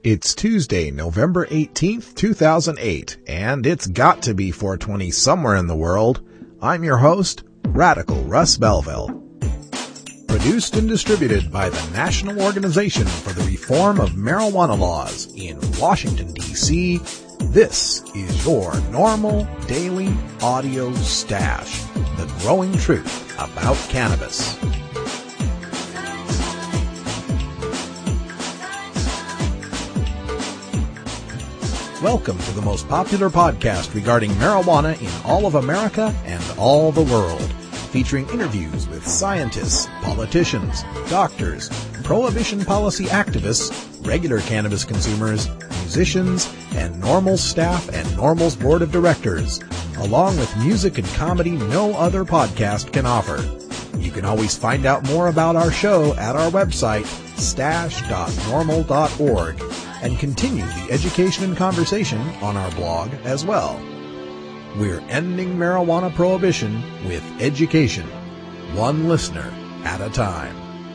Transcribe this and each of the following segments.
It's Tuesday, November 18th, 2008, and it's got to be 420 somewhere in the world. I'm your host, Radical Russ Belville. Produced and distributed by the National Organization for the Reform of Marijuana Laws in Washington, D.C., this is your normal daily audio stash, the growing truth about cannabis. Welcome to the most popular podcast regarding marijuana in all of America and all the world, featuring interviews with scientists, politicians, doctors, prohibition policy activists, regular cannabis consumers, musicians, and NORML staff and NORML's board of directors, along with music and comedy no other podcast can offer. You can always find out more about our show at our website, stash.norml.org, and continue the education and conversation on our blog as well. We're ending marijuana prohibition with education, one listener at a time.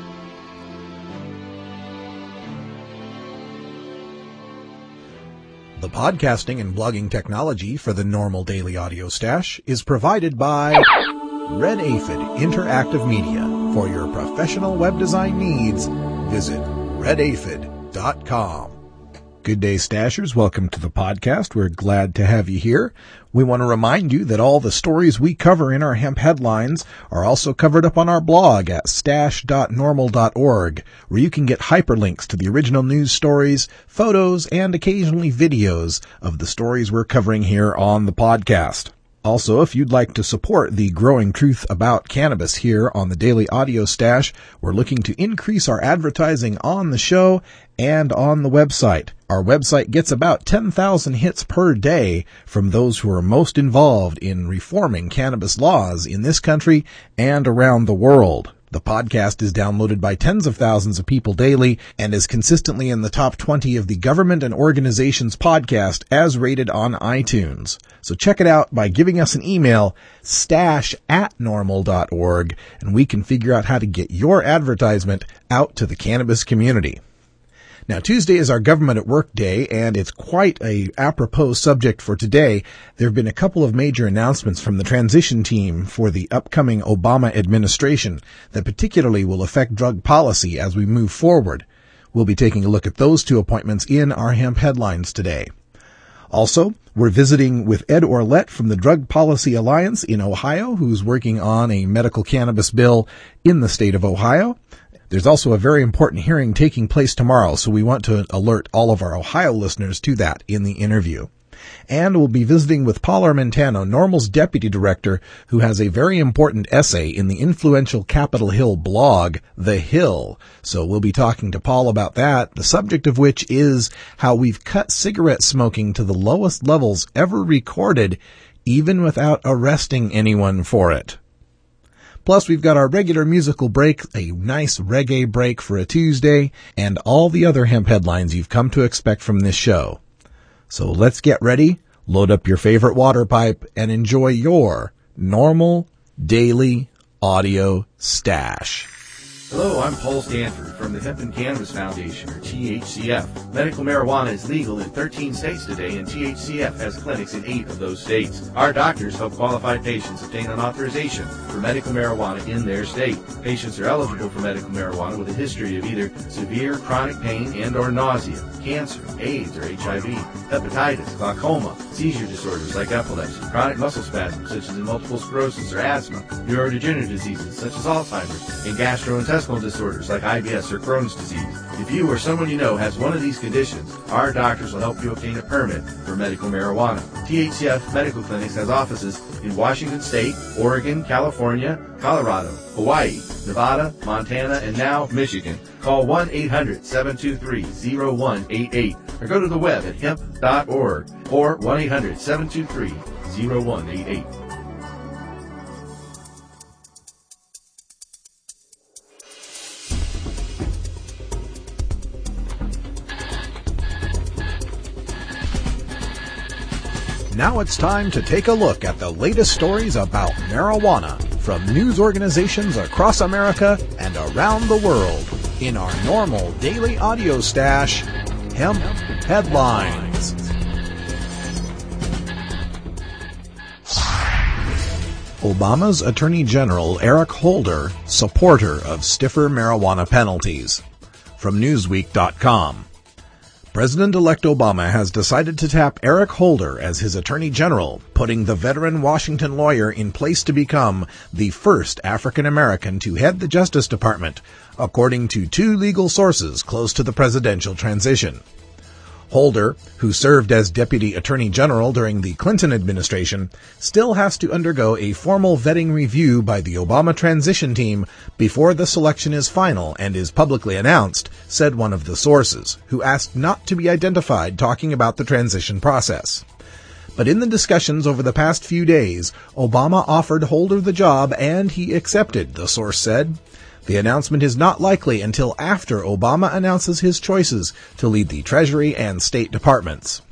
The podcasting and blogging technology for the NORML Daily Audio Stash is provided by Red Aphid Interactive Media. For your professional web design needs, visit redaphid.com. Good day, Stashers. Welcome to the podcast. We're glad to have you here. We want to remind you that all the stories we cover in our hemp headlines are also covered up on our blog at stash.norml.org, where you can get hyperlinks to the original news stories, photos, and occasionally videos of the stories we're covering here on the podcast. Also, if you'd like to support the growing truth about cannabis here on the Daily Audio Stash, we're looking to increase our advertising on the show and on the website. Our website gets about 10,000 hits per day from those who are most involved in reforming cannabis laws in this country and around the world. The podcast is downloaded by tens of thousands of people daily and is consistently in the top 20 of the government and organizations podcast as rated on iTunes. So check it out by giving us an email, stash@norml.org, and we can figure out how to get your advertisement out to the cannabis community. Now, Tuesday is our Government at Work Day, and it's quite a apropos subject for today. There have been a couple of major announcements from the transition team for the upcoming Obama administration that particularly will affect drug policy as we move forward. We'll be taking a look at those two appointments in our hemp headlines today. Also, we're visiting with Ed Orlett from the Drug Policy Alliance in Ohio, who's working on a medical cannabis bill in the state of Ohio. There's also a very important hearing taking place tomorrow, so we want to alert all of our Ohio listeners to that in the interview. And we'll be visiting with Paul Armentano, NORML's deputy director, who has a very important essay in the influential Capitol Hill blog, The Hill. So we'll be talking to Paul about that, the subject of which is how we've cut cigarette smoking to the lowest levels ever recorded, even without arresting anyone for it. Plus, we've got our regular musical break, a nice reggae break for a Tuesday, and all the other hemp headlines you've come to expect from this show. So let's get ready, load up your favorite water pipe, and enjoy your NORML Daily Audio Stash. Hello, I'm Paul Stanford from the Hemp and Cannabis Foundation, or THCF. Medical marijuana is legal in 13 states today, and THCF has clinics in 8 of those states. Our doctors help qualified patients obtain an authorization for medical marijuana in their state. Patients are eligible for medical marijuana with a history of either severe chronic pain and or nausea, cancer, AIDS or HIV, hepatitis, glaucoma, seizure disorders like epilepsy, chronic muscle spasms such as in multiple sclerosis or asthma, neurodegenerative diseases such as Alzheimer's, and gastrointestinal disorders like IBS or Crohn's disease. If you or someone you know has one of these conditions, our doctors will help you obtain a permit for medical marijuana. THCF Medical Clinics has offices in Washington State, Oregon, California, Colorado, Hawaii, Nevada, Montana, and now Michigan. Call 1-800-723-0188 or go to the web at hemp.org or 1-800-723-0188. Now it's time to take a look at the latest stories about marijuana from news organizations across America and around the world in our NORML Daily Audio Stash Hemp Headlines. Obama's Attorney General Eric Holder, supporter of stiffer marijuana penalties. From Newsweek.com. President-elect Obama has decided to tap Eric Holder as his Attorney General, putting the veteran Washington lawyer in place to become the first African American to head the Justice Department, according to two legal sources close to the presidential transition. Holder, who served as Deputy Attorney General during the Clinton administration, still has to undergo a formal vetting review by the Obama transition team before the selection is final and is publicly announced, said one of the sources, who asked not to be identified talking about the transition process. But in the discussions over the past few days, Obama offered Holder the job and he accepted, the source said. The announcement is not likely until after Obama announces his choices to lead the Treasury and State Departments.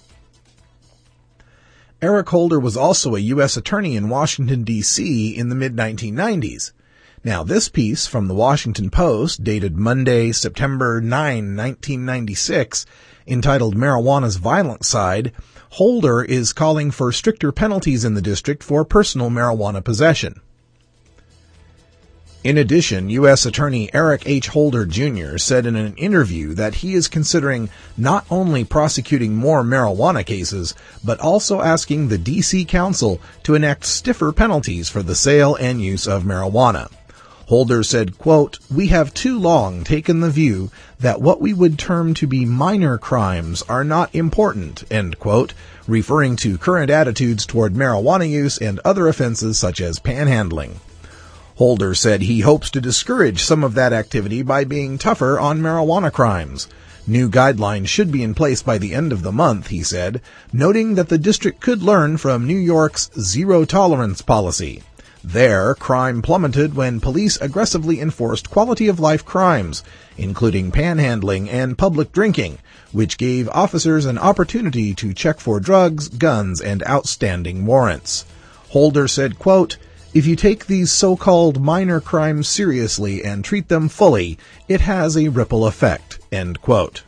Eric Holder was also a U.S. attorney in Washington, D.C. in the mid-1990s. Now, this piece from the Washington Post, dated Monday, September 9, 1996, entitled Marijuana's Violent Side, Holder is calling for stricter penalties in the district for personal marijuana possession. In addition, U.S. Attorney Eric H. Holder, Jr. said in an interview that he is considering not only prosecuting more marijuana cases, but also asking the D.C. Council to enact stiffer penalties for the sale and use of marijuana. Holder said, quote, "We have too long taken the view that what we would term to be minor crimes are not important," end quote, referring to current attitudes toward marijuana use and other offenses such as panhandling. Holder said he hopes to discourage some of that activity by being tougher on marijuana crimes. New guidelines should be in place by the end of the month, he said, noting that the district could learn from New York's zero-tolerance policy. There, crime plummeted when police aggressively enforced quality-of-life crimes, including panhandling and public drinking, which gave officers an opportunity to check for drugs, guns, and outstanding warrants. Holder said, quote, "If you take these so-called minor crimes seriously and treat them fully, it has a ripple effect," end quote.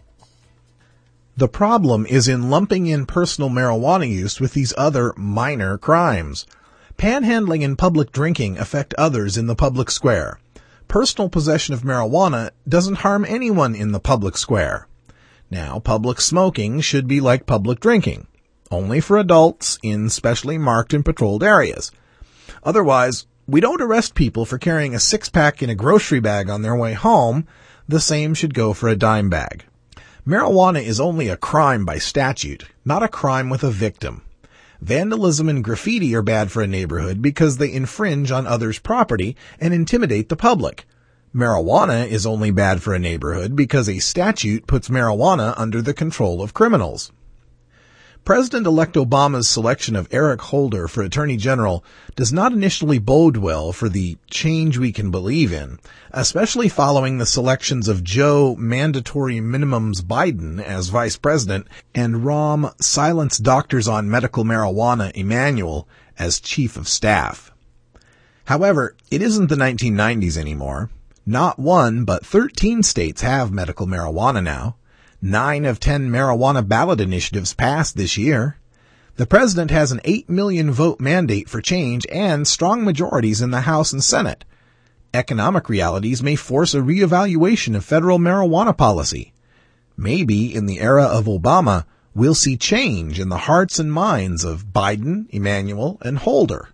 The problem is in lumping in personal marijuana use with these other minor crimes. Panhandling and public drinking affect others in the public square. Personal possession of marijuana doesn't harm anyone in the public square. Now, public smoking should be like public drinking, only for adults in specially marked and patrolled areas. Otherwise, we don't arrest people for carrying a six-pack in a grocery bag on their way home. The same should go for a dime bag. Marijuana is only a crime by statute, not a crime with a victim. Vandalism and graffiti are bad for a neighborhood because they infringe on others' property and intimidate the public. Marijuana is only bad for a neighborhood because a statute puts marijuana under the control of criminals. President-elect Obama's selection of Eric Holder for Attorney General does not initially bode well for the change we can believe in, especially following the selections of Joe Mandatory Minimums Biden as Vice President and Rahm Silence Doctors on Medical Marijuana Emanuel as Chief of Staff. However, it isn't the 1990s anymore. Not one, but 13 states have medical marijuana now. 9 of 10 marijuana ballot initiatives passed this year. The president has an 8 million vote mandate for change and strong majorities in the House and Senate. Economic realities may force a reevaluation of federal marijuana policy. Maybe in the era of Obama, we'll see change in the hearts and minds of Biden, Emanuel, and Holder.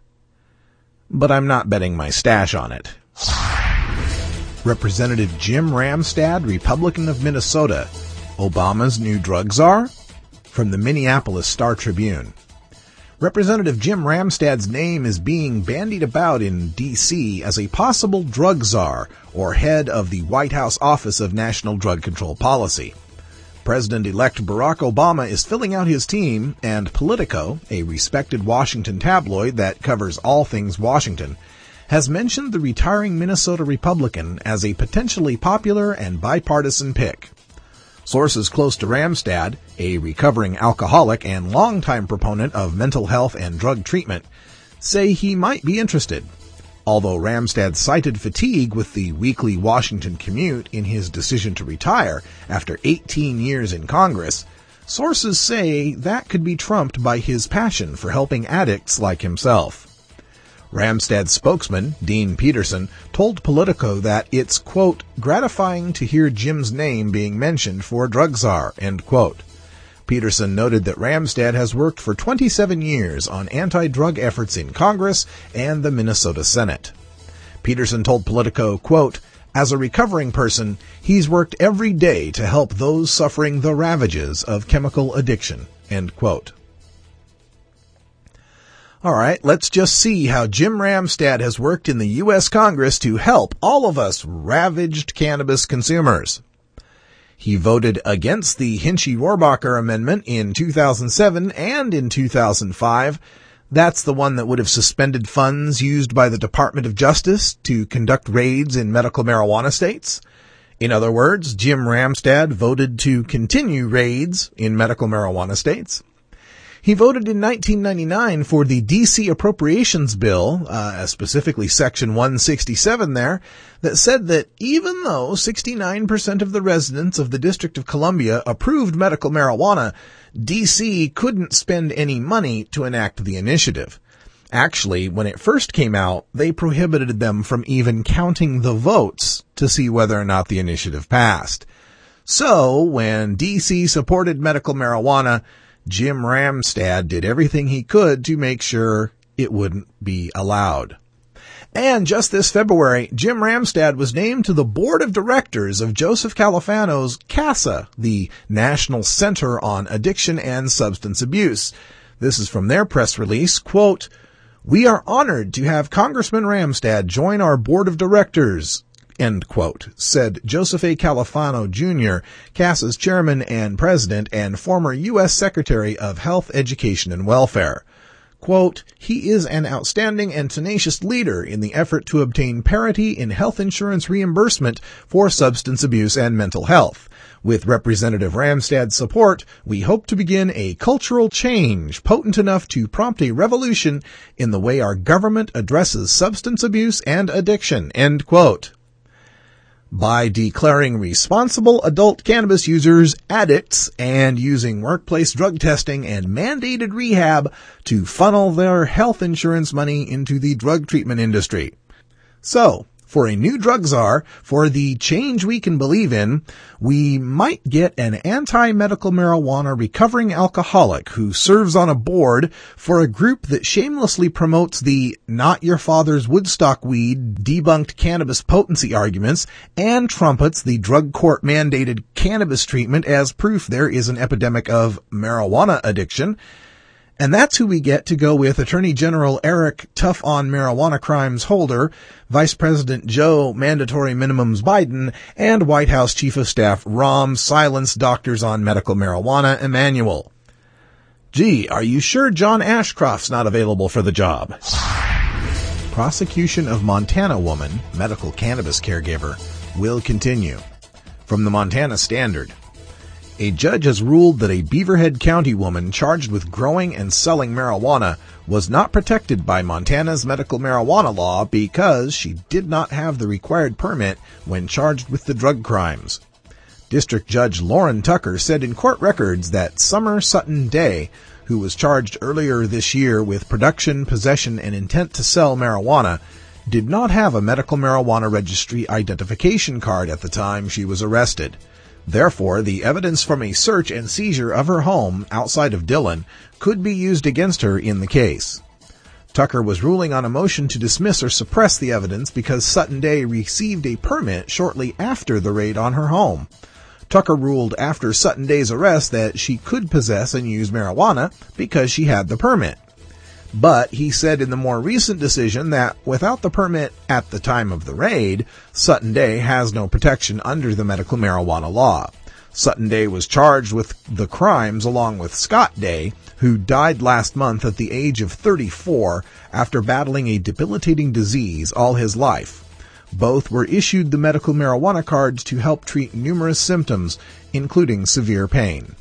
But I'm not betting my stash on it. Representative Jim Ramstad, Republican of Minnesota, Obama's new drug czar? From the Minneapolis Star-Tribune. Representative Jim Ramstad's name is being bandied about in D.C. as a possible drug czar or head of the White House Office of National Drug Control Policy. President-elect Barack Obama is filling out his team, and Politico, a respected Washington tabloid that covers all things Washington, has mentioned the retiring Minnesota Republican as a potentially popular and bipartisan pick. Sources close to Ramstad, a recovering alcoholic and longtime proponent of mental health and drug treatment, say he might be interested. Although Ramstad cited fatigue with the weekly Washington commute in his decision to retire after 18 years in Congress, sources say that could be trumped by his passion for helping addicts like himself. Ramstad's spokesman, Dean Peterson, told Politico that it's, quote, gratifying to hear Jim's name being mentioned for drug czar, end quote. Peterson noted that Ramstad has worked for 27 years on anti-drug efforts in Congress and the Minnesota Senate. Peterson told Politico, quote, as a recovering person, he's worked every day to help those suffering the ravages of chemical addiction, end quote. All right, let's just see how Jim Ramstad has worked in the U.S. Congress to help all of us ravaged cannabis consumers. He voted against the Hinchy-Rohrbacher Amendment in 2007 and in 2005. That's the one that would have suspended funds used by the Department of Justice to conduct raids in medical marijuana states. In other words, Jim Ramstad voted to continue raids in medical marijuana states. He voted in 1999 for the D.C. Appropriations Bill, specifically Section 167 there, that said that even though 69% of the residents of the District of Columbia approved medical marijuana, D.C. couldn't spend any money to enact the initiative. Actually, when it first came out, they prohibited them from even counting the votes to see whether or not the initiative passed. So, when D.C. supported medical marijuana, Jim Ramstad did everything he could to make sure it wouldn't be allowed. And just this February, Jim Ramstad was named to the board of directors of Joseph Califano's CASA, the National Center on Addiction and Substance Abuse. This is from their press release, quote, we are honored to have Congressman Ramstad join our board of directors, end quote, said Joseph A. Califano, Jr., CASA's chairman and president and former U.S. Secretary of Health, Education, and Welfare. Quote, he is an outstanding and tenacious leader in the effort to obtain parity in health insurance reimbursement for substance abuse and mental health. With Representative Ramstad's support, we hope to begin a cultural change potent enough to prompt a revolution in the way our government addresses substance abuse and addiction, end quote. By declaring responsible adult cannabis users addicts and using workplace drug testing and mandated rehab to funnel their health insurance money into the drug treatment industry. So, for a new drug czar, for the change we can believe in, we might get an anti-medical marijuana recovering alcoholic who serves on a board for a group that shamelessly promotes the not your father's Woodstock weed debunked cannabis potency arguments and trumpets the drug court mandated cannabis treatment as proof there is an epidemic of marijuana addiction. And that's who we get to go with Attorney General Eric Tough on Marijuana Crimes Holder, Vice President Joe Mandatory Minimums Biden, and White House Chief of Staff Rahm Silence Doctors on Medical Marijuana Emanuel. Gee, are you sure John Ashcroft's not available for the job? Prosecution of Montana woman, medical cannabis caregiver, will continue. From the Montana Standard. A judge has ruled that a Beaverhead County woman charged with growing and selling marijuana was not protected by Montana's medical marijuana law because she did not have the required permit when charged with the drug crimes. District Judge Lauren Tucker said in court records that Summer Sutton Day, who was charged earlier this year with production, possession, and intent to sell marijuana, did not have a medical marijuana registry identification card at the time she was arrested. Therefore, the evidence from a search and seizure of her home outside of Dillon could be used against her in the case. Tucker was ruling on a motion to dismiss or suppress the evidence because Sutton Day received a permit shortly after the raid on her home. Tucker ruled after Sutton Day's arrest that she could possess and use marijuana because she had the permit. But he said in the more recent decision that without the permit at the time of the raid, Sutton Day has no protection under the medical marijuana law. Sutton Day was charged with the crimes along with Scott Day, who died last month at the age of 34 after battling a debilitating disease all his life. Both were issued the medical marijuana cards to help treat numerous symptoms, including severe pain.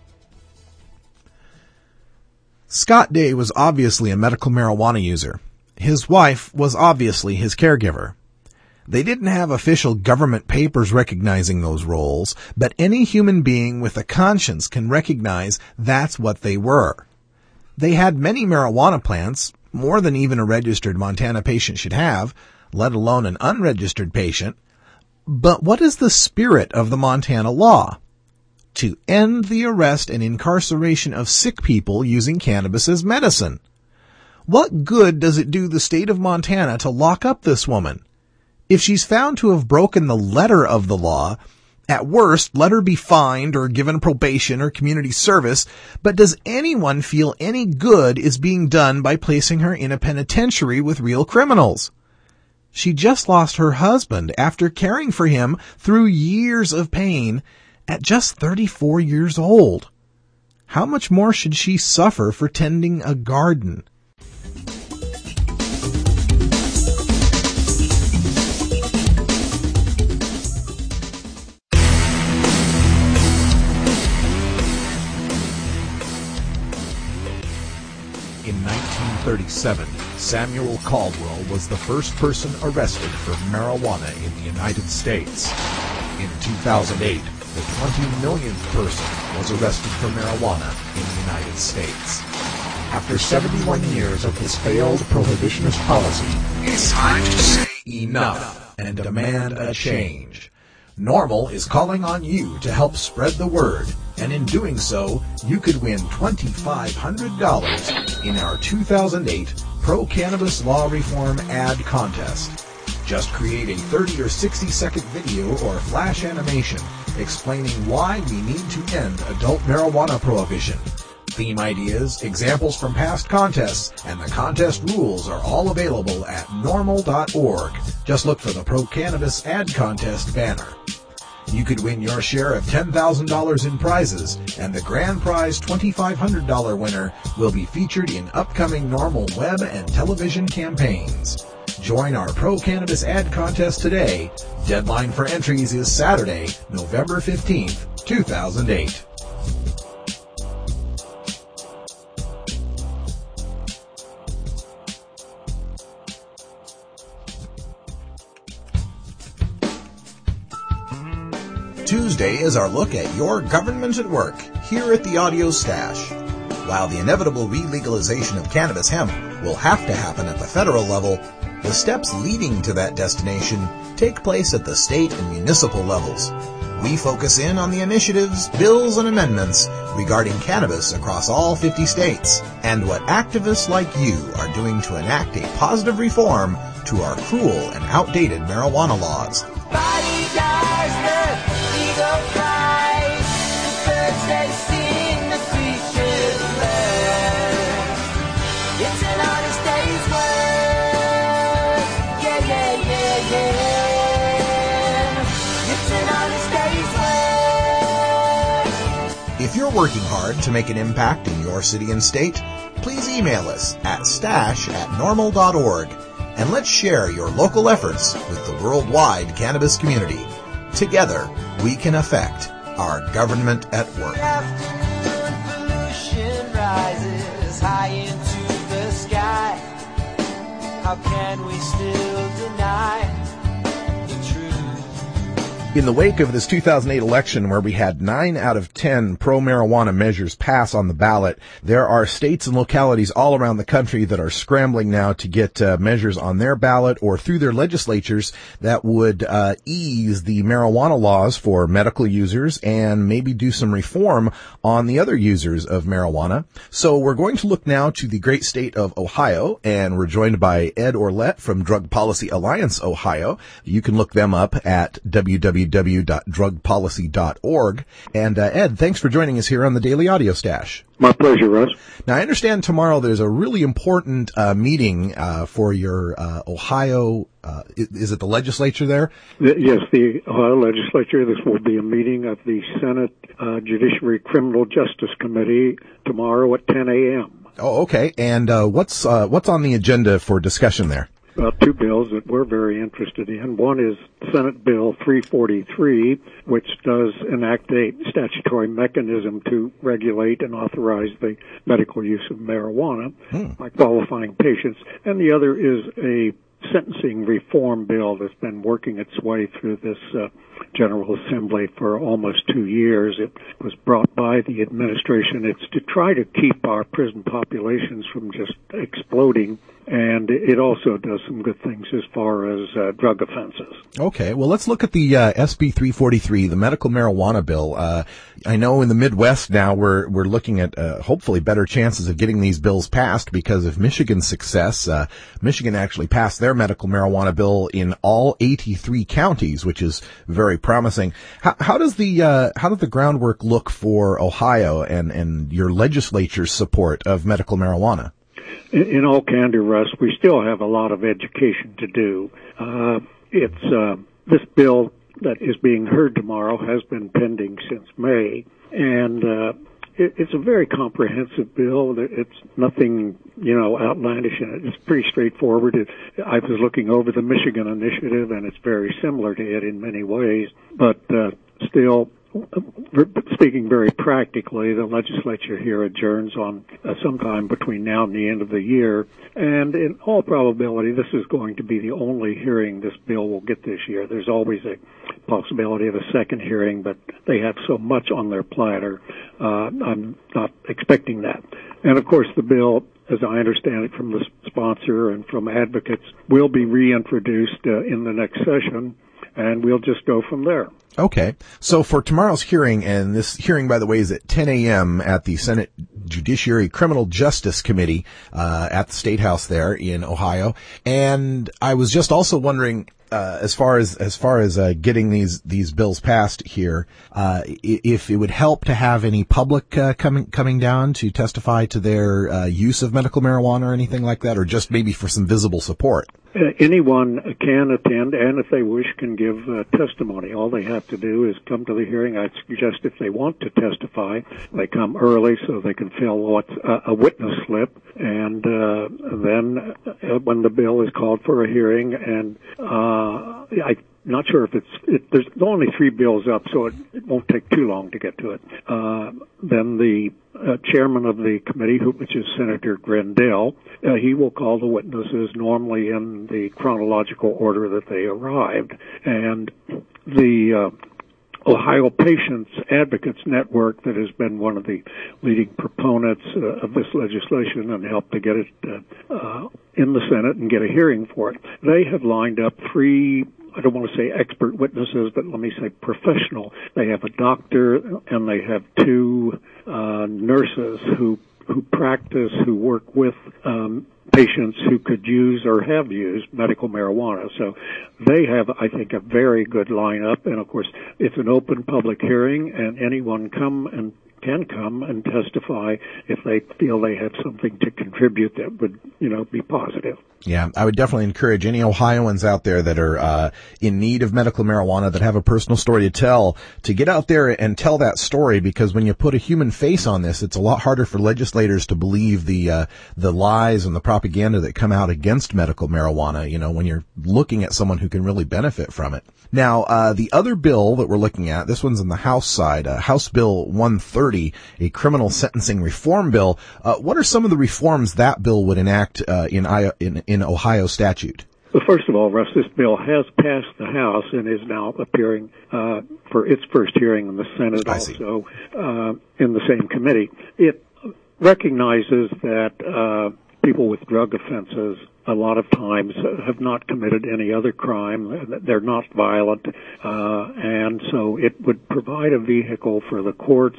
Scott Day was obviously a medical marijuana user. His wife was obviously his caregiver. They didn't have official government papers recognizing those roles, but any human being with a conscience can recognize that's what they were. They had many marijuana plants, more than even a registered Montana patient should have, let alone an unregistered patient. But what is the spirit of the Montana law? To end the arrest and incarceration of sick people using cannabis as medicine. What good does it do the state of Montana to lock up this woman? If she's found to have broken the letter of the law, at worst, let her be fined or given probation or community service, but does anyone feel any good is being done by placing her in a penitentiary with real criminals? She just lost her husband after caring for him through years of pain at just 34 years old. How much more should she suffer for tending a garden? In 1937, Samuel Caldwell was the first person arrested for marijuana in the United States. In 2008, the 20 millionth person was arrested for marijuana in the United States. After 71 years of this failed prohibitionist policy, it's time to say enough and demand a change. NORML is calling on you to help spread the word, and in doing so, you could win $2,500 in our 2008 Pro-Cannabis Law Reform Ad Contest. Just create a 30 or 60-second video or flash animation explaining why we need to end adult marijuana prohibition. Theme ideas, examples from past contests, and the contest rules are all available at norml.org. Just look for the Pro-Cannabis Ad Contest banner. You could win your share of $10,000 in prizes, and the grand prize $2,500 winner will be featured in upcoming NORML web and television campaigns. Join our Pro-Cannabis Ad Contest today. Deadline for entries is Saturday, November 15th, 2008. Tuesday is our look at your government at work here at the Audio Stash. While the inevitable re-legalization of cannabis hemp will have to happen at the federal level, the steps leading to that destination take place at the state and municipal levels. We focus in on the initiatives, bills, and amendments regarding cannabis across all 50 states, and what activists like you are doing to enact a positive reform to our cruel and outdated marijuana laws. If you're working hard to make an impact in your city and state, please email us at stash@norml.org and let's share your local efforts with the worldwide cannabis community. Together, we can affect our government at work. Pollution rises high into the sky. How can we still deny the truth? In the wake of this 2008 election where we had 9 out of 10 pro-marijuana measures pass on the ballot, there are states and localities all around the country that are scrambling now to get measures on their ballot or through their legislatures that would ease the marijuana laws for medical users and maybe do some reform on the other users of marijuana. So we're going to look now to the great state of Ohio, and we're joined by Ed Orlett from Drug Policy Alliance Ohio. You can look them up at www.drugpolicy.org. And Ed, thanks for joining us here on the Daily Audio Stash. My pleasure, Russ. Now, I understand tomorrow there's a really important meeting for your Ohio, is it the legislature there? Yes, the Ohio legislature. This will be a meeting of the Senate Judiciary Criminal Justice Committee tomorrow at 10 a.m. Oh, okay. And what's on the agenda for discussion there? two bills that we're very interested in. One is Senate Bill 343, which does enact a statutory mechanism to regulate and authorize the medical use of marijuana by qualifying patients. And the other is a sentencing reform bill that's been working its way through this General Assembly for almost 2 years. It was brought by the administration. It's to try to keep our prison populations from just exploding, and it also does some good things as far as drug offenses. Okay, well, let's look at the SB 343, the medical marijuana bill. I know in the Midwest now we're looking at hopefully better chances of getting these bills passed because of Michigan's success. Michigan actually passed their medical marijuana bill in all 83 counties, which is very promising. How does the groundwork look for Ohio and your legislature's support of medical marijuana? In all candor, Russ, we still have a lot of education to do. This bill that is being heard tomorrow has been pending since May, and it's a very comprehensive bill. It's nothing, outlandish in it. It's pretty straightforward. I was looking over the Michigan initiative, and it's very similar to it in many ways, but still, speaking very practically, the legislature here adjourns on sometime between now and the end of the year, and in all probability, this is going to be the only hearing this bill will get this year. There's always a possibility of a second hearing, but they have so much on their platter, I'm not expecting that. And of course, the bill, as I understand it from the sponsor and from advocates, will be reintroduced in the next session, and we'll just go from there. Okay. So for tomorrow's hearing, and this hearing, by the way, is at 10 a.m. at the Senate Judiciary Criminal Justice Committee at the State House there in Ohio. And I was just also wondering, as far as getting these bills passed here, if it would help to have any public coming down to testify to their use of medical marijuana or anything like that, or just maybe for some visible support. Anyone can attend, and if they wish, can give testimony. All they have to do is come to the hearing. I'd suggest if they want to testify, they come early so they can fill what's a witness slip, and then when the bill is called for a hearing, and I'm not sure if there's only 3 bills up, so it won't take too long to get to it. Then the chairman of the committee, which is Senator Grendell, he will call the witnesses normally in the chronological order that they arrived. And the Ohio Patients Advocates Network, that has been one of the leading proponents of this legislation and helped to get it in the Senate and get a hearing for it, they have lined up 3, I don't want to say expert witnesses, but let me say professional. They have a doctor and they have 2 nurses who practice, who work with patients who could use or have used medical marijuana. So they have, I think, a very good lineup. And of course, it's an open public hearing, and anyone can come and testify if they feel they have something to contribute that would, be positive. Yeah, I would definitely encourage any Ohioans out there that are in need of medical marijuana, that have a personal story to tell, to get out there and tell that story, because when you put a human face on this, it's a lot harder for legislators to believe the lies and the propaganda that come out against medical marijuana, when you're looking at someone who can really benefit from it. Now, the other bill that we're looking at, this one's on the House side, House Bill 130, a criminal sentencing reform bill. What are some of the reforms that bill would enact in Ohio statute? Well, first of all, Russ, this bill has passed the House and is now appearing for its first hearing in the Senate, also in the same committee. It recognizes that people with drug offenses a lot of times have not committed any other crime. They're not violent, and so it would provide a vehicle for the courts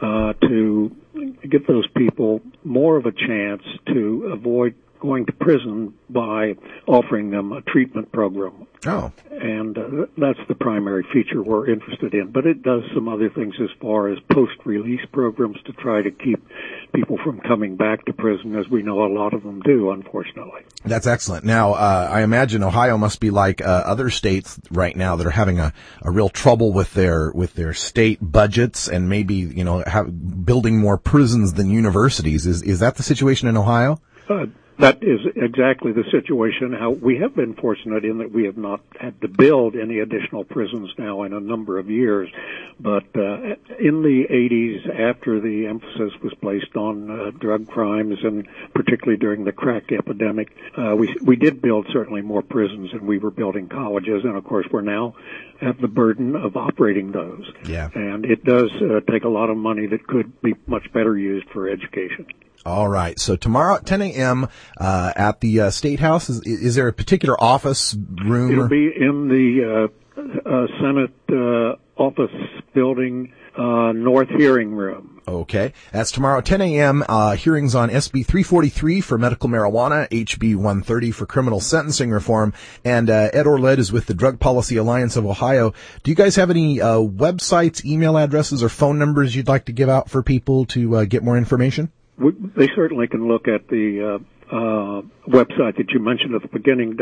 to give those people more of a chance to avoid going to prison by offering them a treatment program. Oh. And that's the primary feature we're interested in. But it does some other things as far as post-release programs to try to keep people from coming back to prison, as we know a lot of them do, unfortunately. That's excellent. Now, I imagine Ohio must be like other states right now that are having a real trouble with their state budgets and maybe, building more prisons than universities. Is that the situation in Ohio? That is exactly the situation. How we have been fortunate in that we have not had to build any additional prisons now in a number of years. But in the 80s, after the emphasis was placed on drug crimes, and particularly during the crack epidemic, we did build certainly more prisons, and we were building colleges. And, of course, we're now have the burden of operating those. Yeah. And it does take a lot of money that could be much better used for education. All right. So tomorrow at 10 a.m. At the State House, is there a particular office room? It'll be in the Senate office building, North Hearing Room. Okay. That's tomorrow at 10 a.m. Hearings on SB 343 for medical marijuana, HB 130 for criminal sentencing reform, and Ed Orlett is with the Drug Policy Alliance of Ohio. Do you guys have any websites, email addresses, or phone numbers you'd like to give out for people to get more information? They certainly can look at the website that you mentioned at the beginning,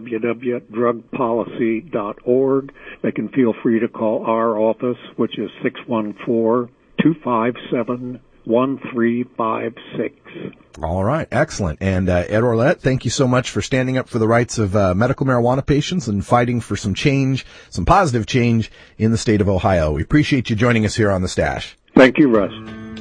www.drugpolicy.org. They can feel free to call our office, which is 614-257-1356. All right. Excellent. And Ed Orlett, thank you so much for standing up for the rights of medical marijuana patients and fighting for some change, some positive change in the state of Ohio. We appreciate you joining us here on The Stash. Thank you, Russ.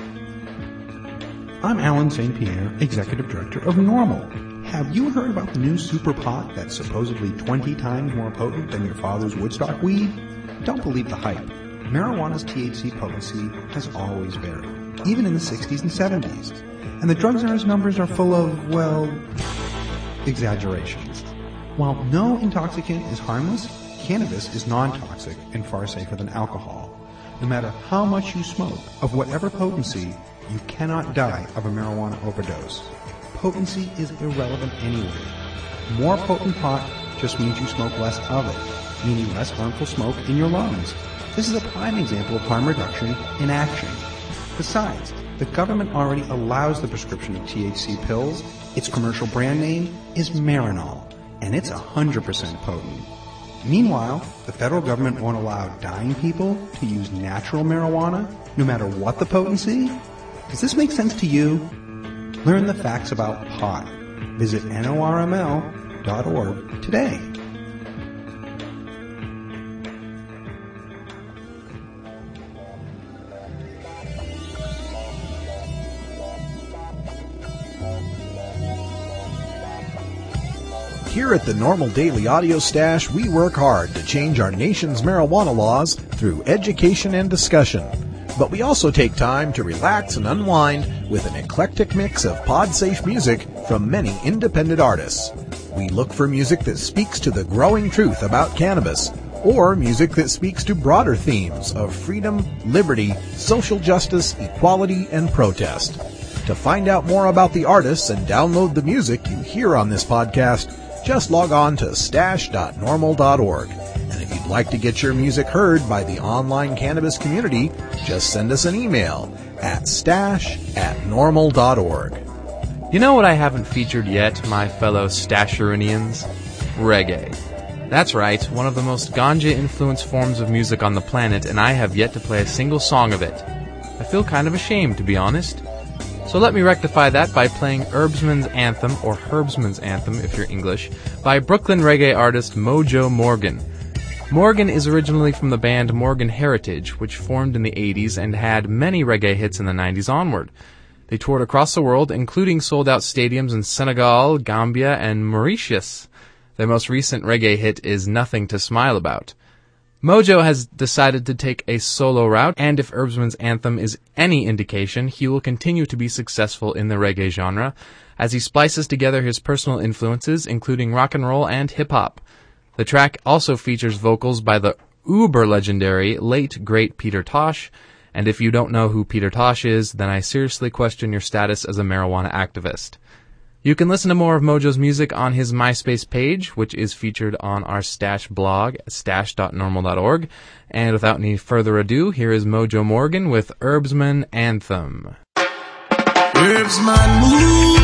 I'm Alan St. Pierre, Executive Director of NORML. Have you heard about the new super pot that's supposedly 20 times more potent than your father's Woodstock weed? Don't believe the hype. Marijuana's THC potency has always varied, even in the 60s and 70s. And the Drug Czar's numbers are full of, well, exaggerations. While no intoxicant is harmless, cannabis is non-toxic and far safer than alcohol. No matter how much you smoke, of whatever potency, you cannot die of a marijuana overdose. Potency is irrelevant anyway. More potent pot just means you smoke less of it, meaning less harmful smoke in your lungs. This is a prime example of harm reduction in action. Besides, the government already allows the prescription of THC pills. Its commercial brand name is Marinol, and it's 100% potent. Meanwhile, the federal government won't allow dying people to use natural marijuana, no matter what the potency. Does this make sense to you? Learn the facts about pot. Visit NORML.org today. Here at the NORML Daily Audio Stash, we work hard to change our nation's marijuana laws through education and discussion. But we also take time to relax and unwind with an eclectic mix of pod-safe music from many independent artists. We look for music that speaks to the growing truth about cannabis, or music that speaks to broader themes of freedom, liberty, social justice, equality, and protest. To find out more about the artists and download the music you hear on this podcast, just log on to stash.normal.org. And if you'd like to get your music heard by the online cannabis community, just send us an email at stash@normal.org. You know what I haven't featured yet, my fellow Stasherinians? Reggae. That's right, one of the most ganja-influenced forms of music on the planet, and I have yet to play a single song of it. I feel kind of ashamed, to be honest. So let me rectify that by playing Herbsman's Anthem, or Herbsman's Anthem if you're English, by Brooklyn reggae artist Mojo Morgan. Morgan is originally from the band Morgan Heritage, which formed in the 80s and had many reggae hits in the 90s onward. They toured across the world, including sold-out stadiums in Senegal, Gambia, and Mauritius. Their most recent reggae hit is Nothing to Smile About. Mojo has decided to take a solo route, and if Herbsman's Anthem is any indication, he will continue to be successful in the reggae genre, as he splices together his personal influences, including rock and roll and hip-hop. The track also features vocals by the uber-legendary, late, great Peter Tosh, and if you don't know who Peter Tosh is, then I seriously question your status as a marijuana activist. You can listen to more of Mojo's music on his MySpace page, which is featured on our Stash blog, stash.normal.org. And without any further ado, here is Mojo Morgan with Herbsman Anthem. Herbsman move,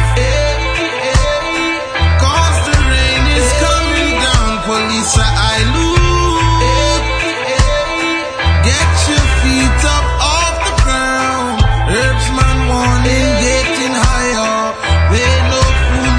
cause the rain is coming down, police I lose, get your feet up off the ground, Herbsman warning, getting higher, they no fool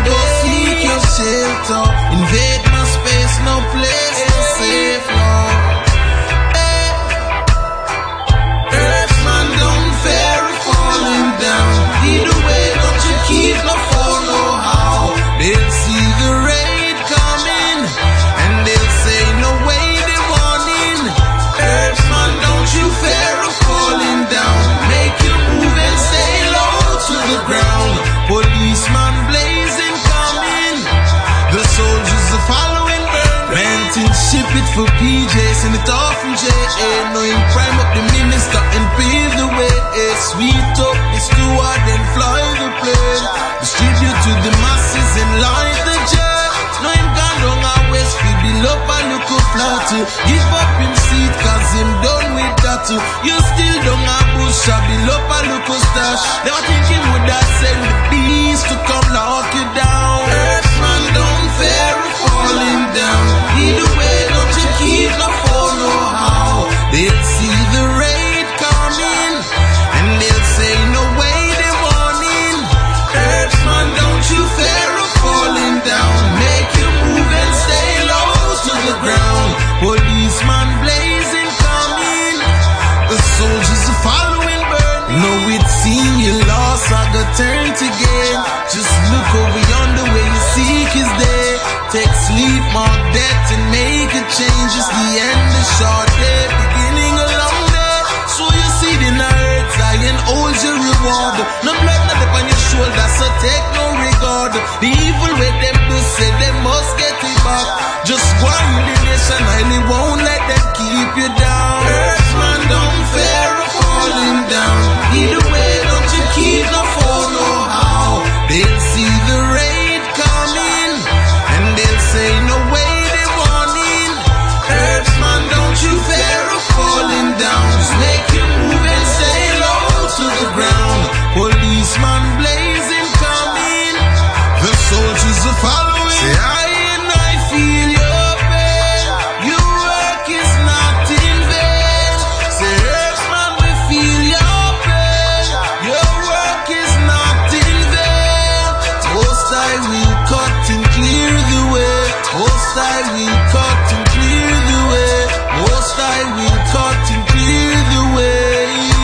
for PJ, send it off from J.A. No, him prime up the minister and pave the way. Sweet up the steward and fly the plane. Distribute to the masses and light the jet. No, him gone down our west, we build up a local flat. Give up him seat, cause him done with that. You still down a bush, I build up a local stash. Never think him would have send the beast to come lock you down. Earthman don't fear falling down. Either way, don't you keep no phone, no how. They'll see the raid coming, and they'll say no way they warning. Earthman, don't you fear of falling down. Make you move and stay low to the ground. Policeman blazing coming, the soldiers are following burning. No, it's seen you lost, I got turn to gain. Just look over yonder where you seek is there. Take sleep, mark death and make a change. It's the end of short day, beginning a long day. So you see the night, Zion holds your reward. No blood, not up on your shoulder, so take no regard. The evil way them do say they must get it back. Just go on with the nation, and it won't let them keep you down. Earthman, don't fear of falling down. Either way, don't you keep no phone, no how. They'll see the raid coming, and they'll say no way they warning. Earthman, don't you fear of falling down. Just make you move and stay low to the ground. Policeman blazing coming, the soldiers are following. Say I and I feel your pain. Your work is not in vain. Say Earthman, we feel your pain. Your work is not in vain. Most I will cut and clear the way. Most I will cut and clear the way. Most I will cut and clear the way.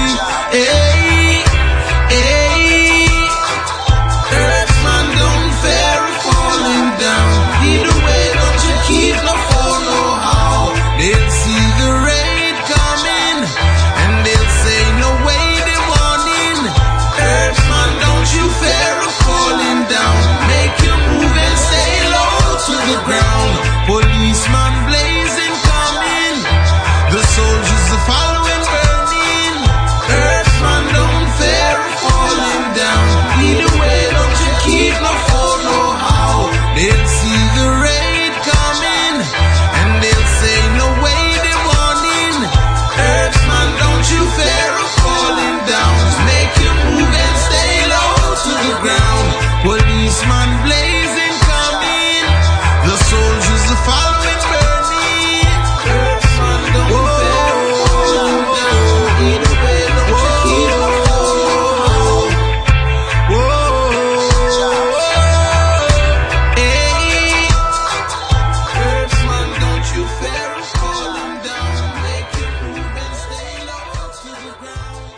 Hey, hey. Earthman, don't fear of falling down. Either way, don't you keep no phone, no how. They'll see the raid coming, and they'll say no way they warning. Earthman, don't you fear of falling down. Make you move and stay low to the ground. Policeman blazing coming, the soldiers are following burning. Earthman, don't fear of falling down. Either way, don't you keep no phone, no how. They'll see the raid coming, and they'll say no way they warning. Earthman, don't you fear of falling down. Make you move and stay low to the ground. Policeman blazing coming, the soldiers are following burning. Earthman, don't fear of falling down. Either way, don't you keep no phone, no how. Hey. Earthman, don't you fear of falling down. Make you move and stay low to the ground.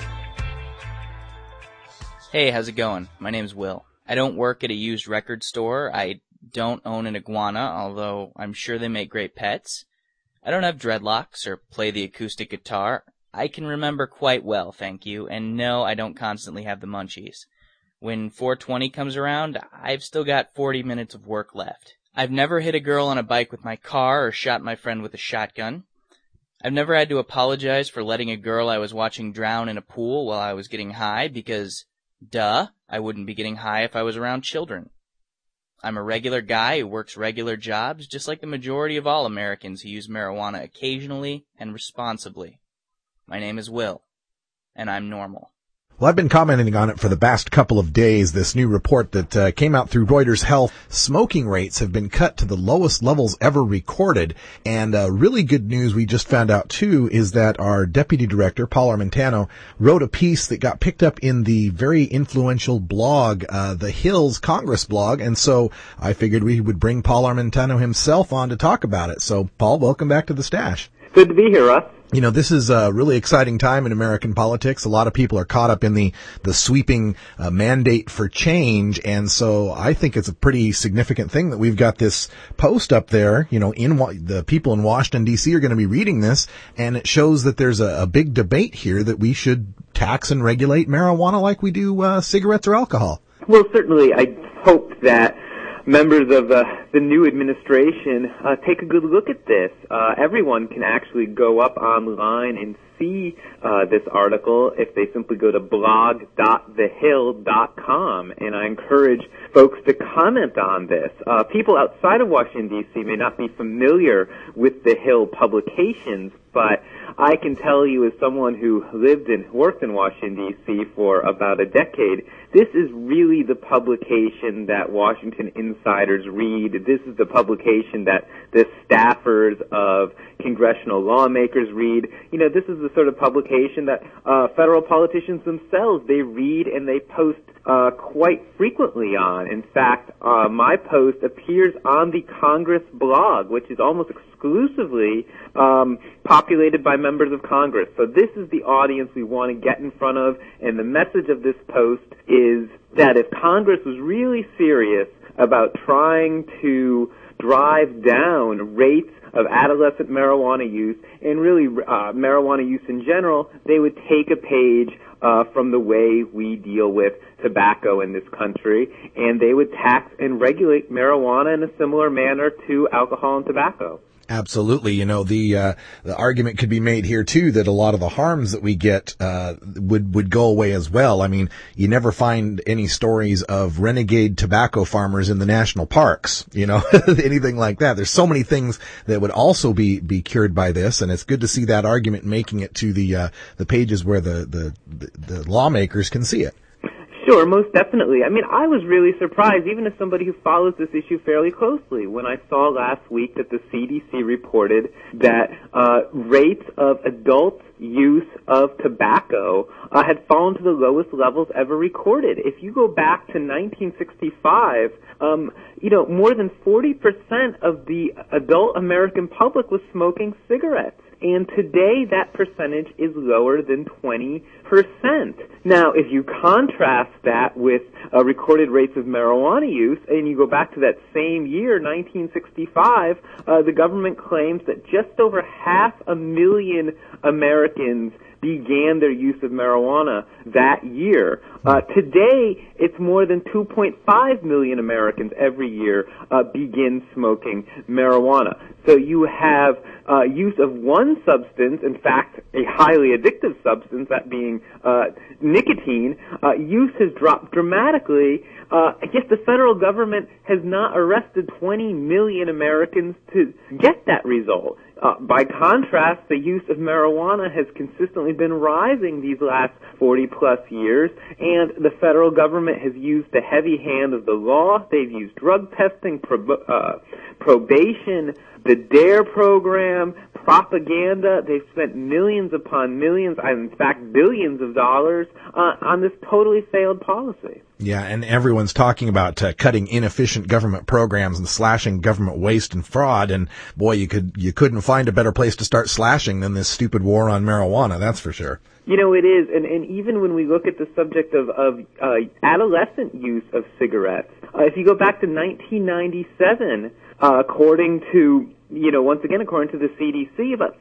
Hey, how's it going? My name's Will. I don't work at a used record store. I don't own an iguana, although I'm sure they make great pets. I don't have dreadlocks or play the acoustic guitar. I can remember quite well, thank you, and no, I don't constantly have the munchies. When 420 comes around, I've still got 40 minutes of work left. I've never hit a girl on a bike with my car or shot my friend with a shotgun. I've never had to apologize for letting a girl I was watching drown in a pool while I was getting high because, duh, I wouldn't be getting high if I was around children. I'm a regular guy who works regular jobs, just like the majority of all Americans who use marijuana occasionally and responsibly. My name is Will, and I'm normal. Well, I've been commenting on it for the past couple of days, this new report that came out through Reuters Health. Smoking rates have been cut to the lowest levels ever recorded. And really good news we just found out, too, is that our deputy director, Paul Armentano, wrote a piece that got picked up in the very influential blog, the Hills Congress blog. And so I figured we would bring Paul Armentano himself on to talk about it. So, Paul, welcome back to the Stash. Good to be here, Russ. You know, this is a really exciting time in American politics. A lot of people are caught up in the sweeping mandate for change. And so I think it's a pretty significant thing that we've got this post up there. You know, the people in Washington, D.C. are going to be reading this. And it shows that there's a big debate here that we should tax and regulate marijuana like we do cigarettes or alcohol. Well, certainly I hope that members of the new administration, take a good look at this. Everyone can actually go up online and see this article if they simply go to blog.thehill.com, and I encourage folks to comment on this. People outside of Washington, D.C. may not be familiar with the Hill publications, but I can tell you as someone who lived and worked in Washington, D.C. for about a decade, this is really the publication that Washington insiders read. This is the publication that the staffers of congressional lawmakers read. You know, this is the sort of publication that federal politicians themselves, they read and they post quite frequently on. In fact, my post appears on the Congress blog, which is almost exclusively populated by members of Congress. So this is the audience we want to get in front of, and the message of this post is that if Congress was really serious about trying to drive down rates of adolescent marijuana use and really marijuana use in general, they would take a page from the way we deal with tobacco in this country, and they would tax and regulate marijuana in a similar manner to alcohol and tobacco. Absolutely. You know, the argument could be made here too that a lot of the harms that we get, would go away as well. I mean, you never find any stories of renegade tobacco farmers in the national parks, you know, anything like that. There's so many things that would also be cured by this. And it's good to see that argument making it to the pages where the lawmakers can see it. Sure, most definitely. I mean, I was really surprised, even as somebody who follows this issue fairly closely, when I saw last week that the CDC reported that rates of adult use of tobacco had fallen to the lowest levels ever recorded. If you go back to 1965, you know, more than 40% of the adult American public was smoking cigarettes. And today that percentage is lower than 20%. Now, if you contrast that with recorded rates of marijuana use, and you go back to that same year, 1965, the government claims that just over 500,000 Americans began their use of marijuana that year. Today, it's more than 2.5 million Americans every year begin smoking marijuana. So you have use of one substance, in fact, a highly addictive substance, that being nicotine. Use has dropped dramatically, yet the federal government has not arrested 20 million Americans to get that result. By contrast, the use of marijuana has consistently been rising these last 40-plus years, and the federal government has used the heavy hand of the law. They've used drug testing, probation, the DARE program, propaganda. They've spent millions upon millions, in fact billions of dollars, on this totally failed policy. Yeah, and everyone's talking about cutting inefficient government programs and slashing government waste and fraud. And boy, you couldn't find a better place to start slashing than this stupid war on marijuana. That's for sure. You know, it is, and even when we look at the subject of adolescent use of cigarettes, if you go back to 1997, according to, you know, once again according to the CDC, about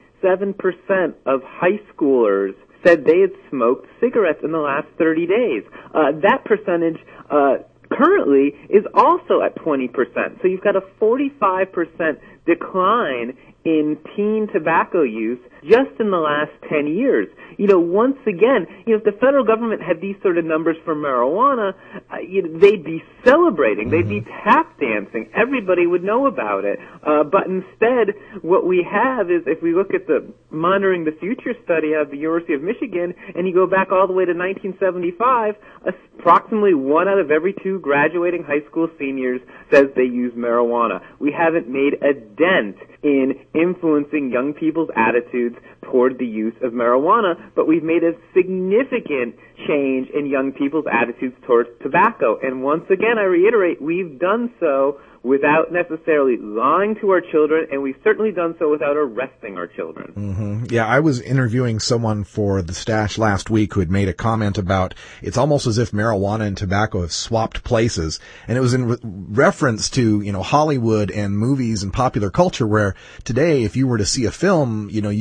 37% of high schoolers said they had smoked cigarettes in the last 30 days. That percentage currently is also at 20%. So you've got a 45% decline in teen tobacco use just in the last 10 years. You know, once again, you know, if the federal government had these sort of numbers for marijuana, they'd be celebrating, they'd be tap dancing, everybody would know about it. But instead, what we have is, if we look at the Monitoring the Future study out of the University of Michigan, and you go back all the way to 1975, approximately 1 out of every 2 graduating high school seniors says they use marijuana. We haven't made a dent in influencing young people's attitudes toward the use of marijuana, but we've made a significant change in young people's attitudes towards tobacco. And once again, I reiterate, we've done so without necessarily lying to our children, and we've certainly done so without arresting our children. Mm-hmm. Yeah, I was interviewing someone for The Stash last week who had made a comment about it's almost as if marijuana and tobacco have swapped places. And it was in reference to, you know, Hollywood and movies and popular culture, where today, if you were to see a film, you know, you'd be more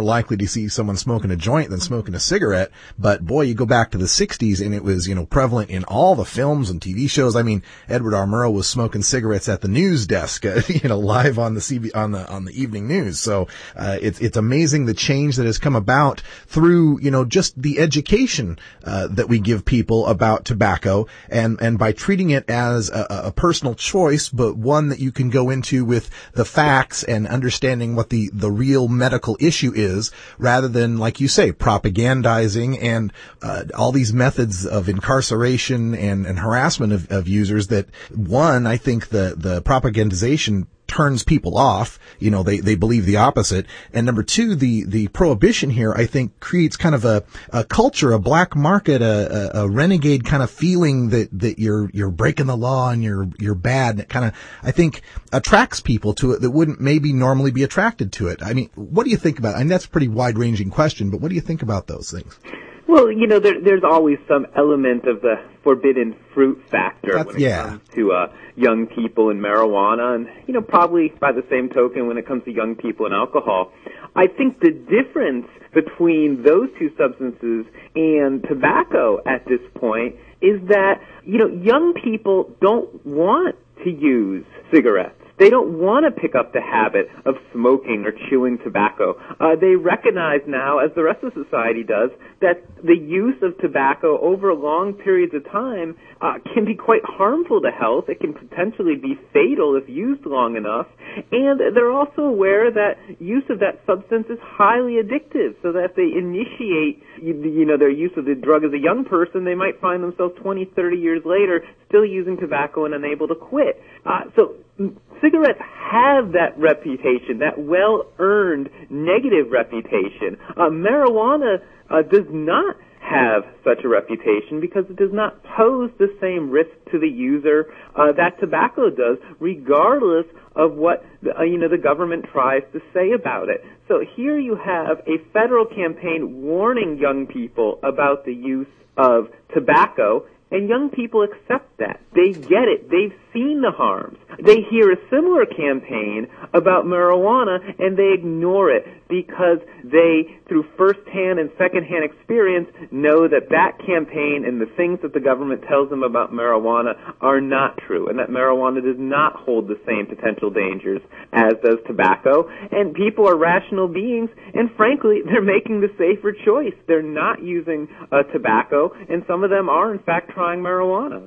likely to see someone smoking a joint than smoking a cigarette. But boy, you go back to the 60s and it was, prevalent in all the films and TV shows. I mean, Edward R. Murrow was smoking cigarettes at the news desk, live on the evening news. So, it's amazing the change that has come about through, just the education, that we give people about tobacco and by treating it as a personal choice, but one that you can go into with the facts and understanding what the real medical issue is, rather than, like you say, propagandizing and all these methods of incarceration and harassment of users that, one, I think the propagandization turns people off. They believe the opposite. And number two, the prohibition here, I think, creates kind of a culture, a black market, a renegade kind of feeling that you're breaking the law and you're bad. And it kind of, I think, attracts people to it that wouldn't maybe normally be attracted to it. I mean, what do you think about it? I mean, that's a pretty wide-ranging question, but what do you think about those things? Well, there's always some element of the forbidden fruit factor when it comes to young people and marijuana, and, probably by the same token when it comes to young people and alcohol. I think the difference between those two substances and tobacco at this point is that, young people don't want to use cigarettes. They don't want to pick up the habit of smoking or chewing tobacco. They recognize now, as the rest of society does, that the use of tobacco over long periods of time can be quite harmful to health. It can potentially be fatal if used long enough. And they're also aware that use of that substance is highly addictive, so that if they initiate their use of the drug as a young person, they might find themselves 20, 30 years later still using tobacco and unable to quit. So cigarettes have that reputation, that well-earned negative reputation. Marijuana does not have such a reputation because it does not pose the same risk to the user that tobacco does, regardless of what the government tries to say about it. So here you have a federal campaign warning young people about the use of tobacco, and young people accept that. They get it. They've seen the harms. They hear a similar campaign about marijuana, and they ignore it because they, through first-hand and second-hand experience, know that that campaign and the things that the government tells them about marijuana are not true, and that marijuana does not hold the same potential dangers as does tobacco. And people are rational beings, and frankly, they're making the safer choice. They're not using tobacco, and some of them are, in fact, trying marijuana.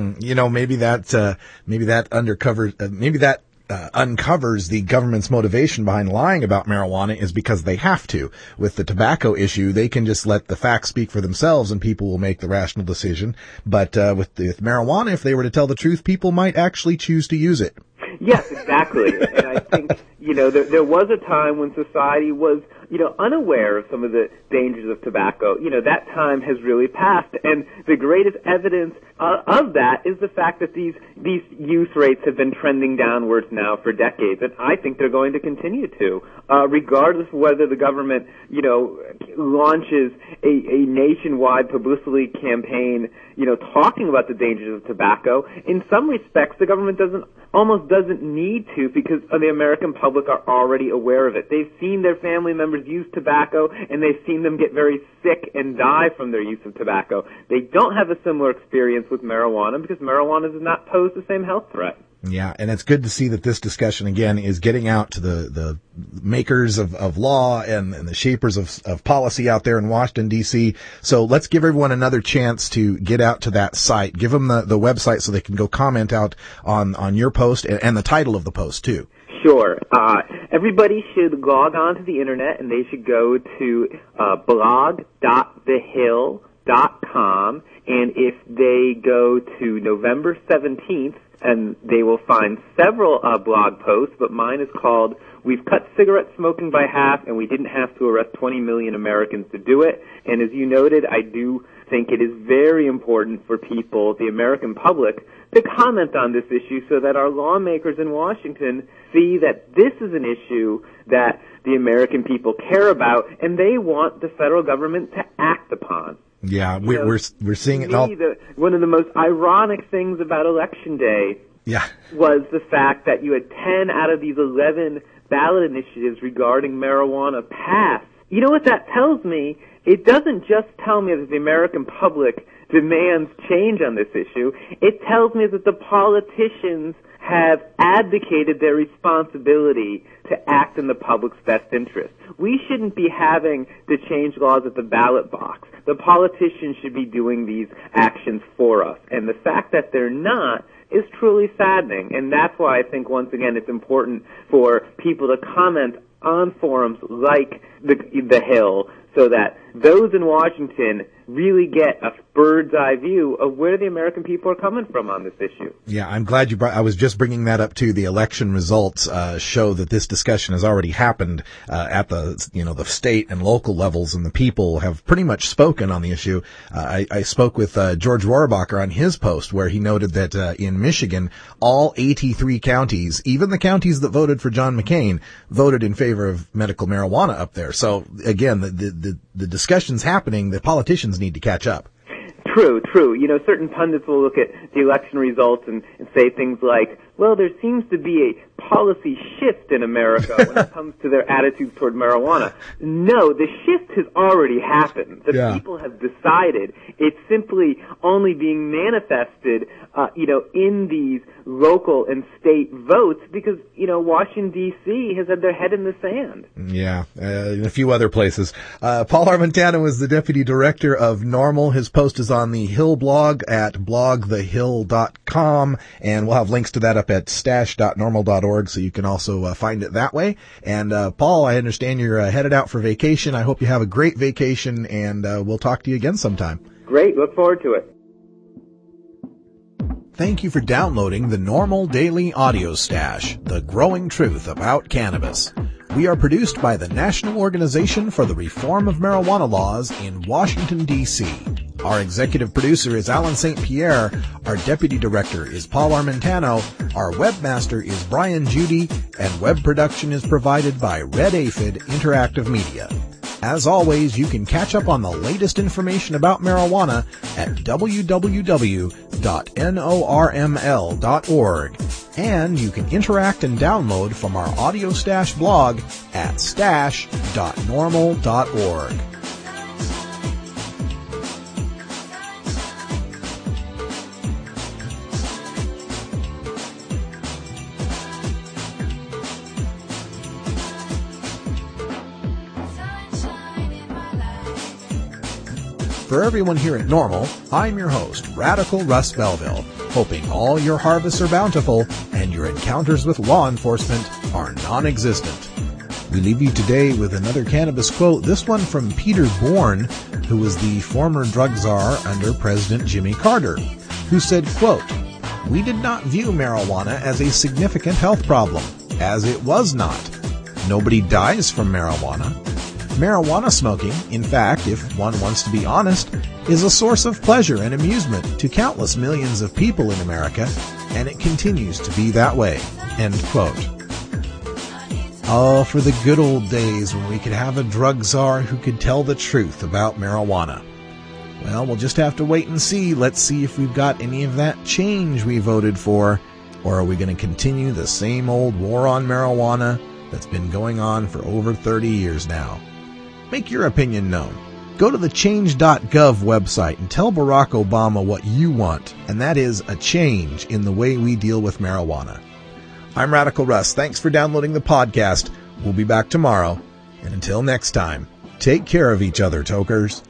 Maybe that uncovers the government's motivation behind lying about marijuana is because they have to. With the tobacco issue, they can just let the facts speak for themselves and people will make the rational decision. But with marijuana, if they were to tell the truth, people might actually choose to use it. Yes, exactly. And I think, there was a time when society was, unaware of some of the dangers of tobacco. That time has really passed. And the greatest evidence of that is the fact that these use rates have been trending downwards now for decades. And I think they're going to continue to, regardless of whether the government, launches a nationwide publicity campaign, talking about the dangers of tobacco. In some respects, the government almost doesn't need to, because the American public are already aware of it. They've seen their family members use tobacco, and they've seen them get very sick and die from their use of tobacco. They don't have a similar experience with marijuana because marijuana does not pose the same health threat. Yeah, and it's good to see that this discussion, again, is getting out to the makers of law and the shapers of policy out there in Washington, D.C. So let's give everyone another chance to get out to that site. Give them the website so they can go comment out on your post and the title of the post, too. Sure. Everybody should log on to the Internet, and they should go to blog.thehill.com, and if they go to November 17th, and they will find several blog posts, but mine is called "We've Cut Cigarette Smoking by Half, and We Didn't Have to Arrest 20 Million Americans to Do It." And as you noted, I do think it is very important for people, the American public, to comment on this issue so that our lawmakers in Washington see that this is an issue that the American people care about, and they want the federal government to act upon. Yeah, we're seeing it all. One of the most ironic things about Election Day was the fact that you had 10 out of these 11 ballot initiatives regarding marijuana pass you know what that tells me? It doesn't just tell me that the American public demands change on this issue. It tells me that the politicians have abdicated their responsibility to act in the public's best interest. We shouldn't be having to change laws at the ballot box. The politicians should be doing these actions for us. And the fact that they're not is truly saddening. And that's why I think, once again, it's important for people to comment on forums like the Hill, so that those in Washington really get a bird's eye view of where the American people are coming from on this issue. Yeah, I'm glad you brought, I was just bringing that up too. The election results, show that this discussion has already happened, at the state and local levels, and the people have pretty much spoken on the issue. I spoke with, George Rohrabacher on his post, where he noted that, in Michigan, all 83 counties, even the counties that voted for John McCain, voted in favor of medical marijuana up there. So again, the discussion's happening. The politicians need to catch up. True. Certain pundits will look at the election results and say things like, well, there seems to be a policy shift in America when it comes to their attitudes toward marijuana. No, the shift has already happened. The people have decided. It's simply only being manifested, in these local and state votes because, Washington, D.C. has had their head in the sand. Yeah, in a few other places. Paul Armentano is the deputy director of NORML. His post is on the Hill blog at blogthehill.com, and we'll have links to that up at stash.norml.org, so you can also find it that way. And Paul, I understand you're headed out for vacation. I hope you have a great vacation, and we'll talk to you again sometime. Great. Look forward to it. Thank you for downloading the NORML Daily Audio Stash, the growing truth about cannabis. We are produced by the National Organization for the Reform of Marijuana Laws in Washington, D.C. Our executive producer is Alan St. Pierre. Our deputy director is Paul Armentano. Our webmaster is Brian Judy, and web production is provided by Red Aphid Interactive Media. As always, you can catch up on the latest information about marijuana at www.norml.org. And you can interact and download from our Audio Stash blog at stash.norml.org. For everyone here at NORML, I'm your host, Radical Russ Belville, hoping all your harvests are bountiful and your encounters with law enforcement are non-existent. We leave you today with another cannabis quote, this one from Peter Bourne, who was the former drug czar under President Jimmy Carter, who said, quote, "We did not view marijuana as a significant health problem, as it was not. Nobody dies from marijuana. Marijuana smoking, in fact, if one wants to be honest, is a source of pleasure and amusement to countless millions of people in America, and it continues to be that way." End quote. Oh, for the good old days when we could have a drug czar who could tell the truth about marijuana. Well, we'll just have to wait and see. Let's see if we've got any of that change we voted for, or are we going to continue the same old war on marijuana that's been going on for over 30 years now? Make your opinion known. Go to the change.gov website and tell Barack Obama what you want, and that is a change in the way we deal with marijuana. I'm Radical Russ. Thanks for downloading the podcast. We'll be back tomorrow. And until next time, take care of each other, tokers.